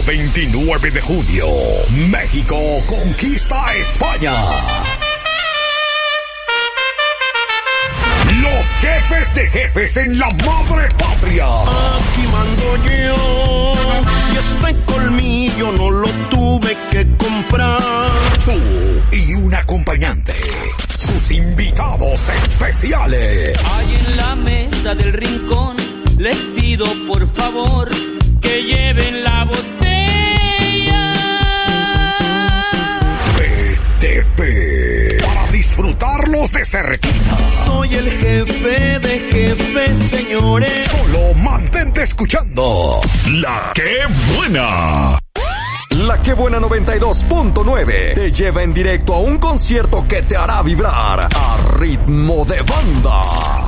29 de junio, México conquista a España. Los jefes de jefes en la madre patria. Aquí mando yo, y este colmillo no lo tuve que comprar. Tú y un acompañante, sus invitados especiales. Ahí en la mesa del rincón, les pido por favor que lleven la botella. PTP, para disfrutarlos de cerquita. Soy el jefe de jefes, señores. Solo mantente escuchando La Que Buena. La Que Buena 92.9 te lleva en directo a un concierto que te hará vibrar a ritmo de banda.